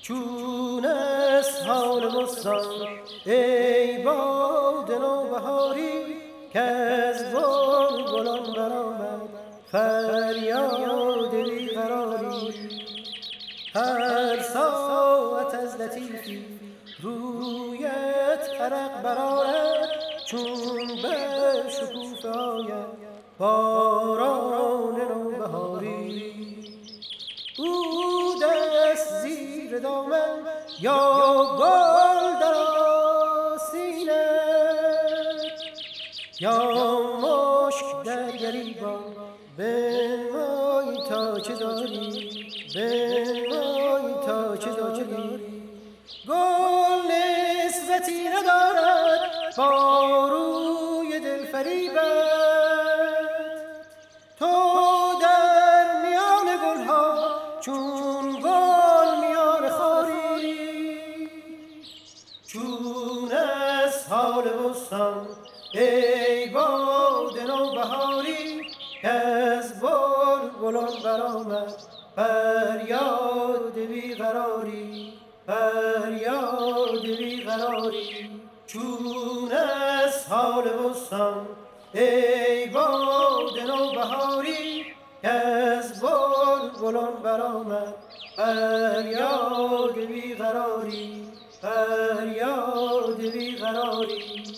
چون است حال بستان ای باد نوبهاری که از بلبلان برآمد فریاد بیقراری. هر ساعت از لطیفی رویت عرق برآرد چون به شکوفه آید باران نوبهاری. او دست زیر دامن یا گل در آستینه یا مشک در گریبان بنمای تا چه داری، بنمای تا چه داری. گل نسبتی ندارد با روی دلفریبت، تو در میان گلها چون گل میان خاری. چون از حال بستان ای باد نوبهاری که از بلبلان برآمد فریاد بیقراری، فریاد بیقراری. چون از حال بستان ای باد نوبهاری که از بلبلان برآمد فریاد بیقراری، فریاد بیقراری.